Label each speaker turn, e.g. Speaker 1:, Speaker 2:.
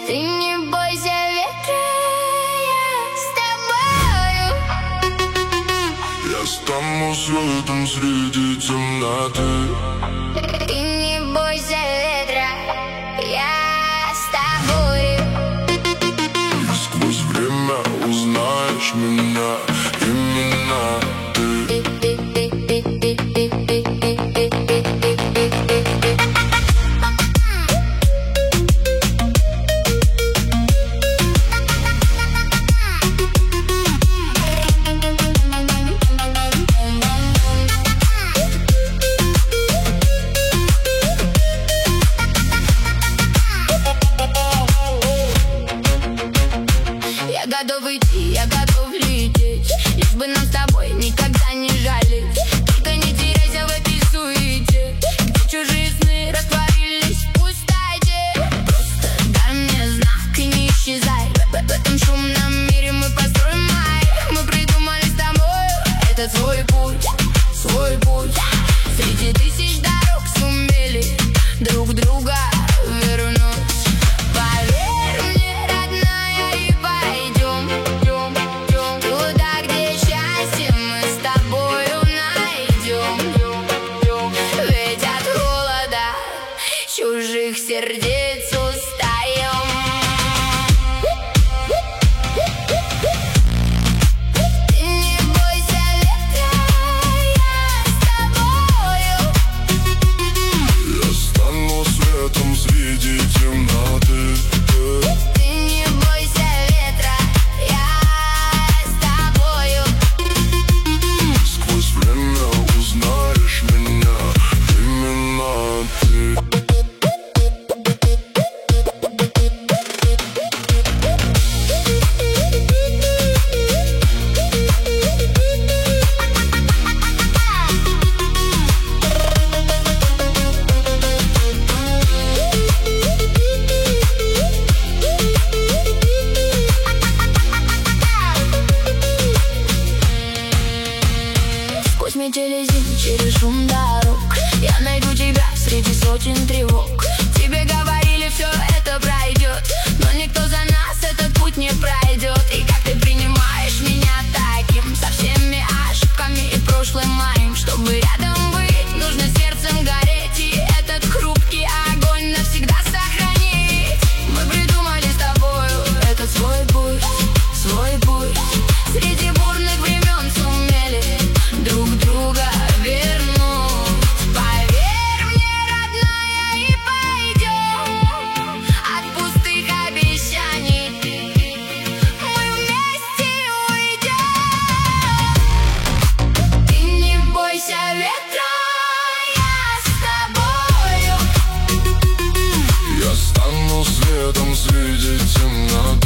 Speaker 1: Ты не бойся ветра, я с тобою.
Speaker 2: Я стану светом среди темноты.
Speaker 1: Ты не бойся ветра, я с тобою.
Speaker 2: И сквозь время узнаешь меня, именно ты.
Speaker 1: Я готов идти, я готов лететь, лишь бы нам с тобой никогда не жалеть. Только не теряйся в этой суете, где чужие сны растворились в пустоте. Просто дай мне знак и не исчезай. В этом шумном мире мы построим май. Мы придумали с тобой этот свой путь, свой путь. Среди тысяч дорог сумели друг друга вернуть. Поверь мне, родная, и пойдем туда, где счастье мы с тобою найдем. Ведь от холода чужих сердец устаем. Ты не бойся ветра, я с тобою.
Speaker 2: Я стану светом среди темноты.
Speaker 1: Ты не бойся ветра, я с тобою.
Speaker 2: Сквозь время узнаешь меня, именно ты.
Speaker 1: Сквозь метели зим, через шум дорог я найду тебя среди сотен тревог. Тебе говорили, все это пройдет, но никто за нас этот путь не пройдет. И как ты принимаешь меня таким, со всеми ошибками и прошлым моим? Чтобы рядом быть, нужно сердцем гореть, и этот хрупкий огонь навсегда сохранить. Мы придумали с тобою этот свой путь, свой путь. Среди бурных времен сумели друг друга вернуть. Поверь мне, родная, и пойдем от пустых обещаний. Мы вместе уйдем. Ты не бойся ветра, я с тобою.
Speaker 2: Я стану светом среди темноты.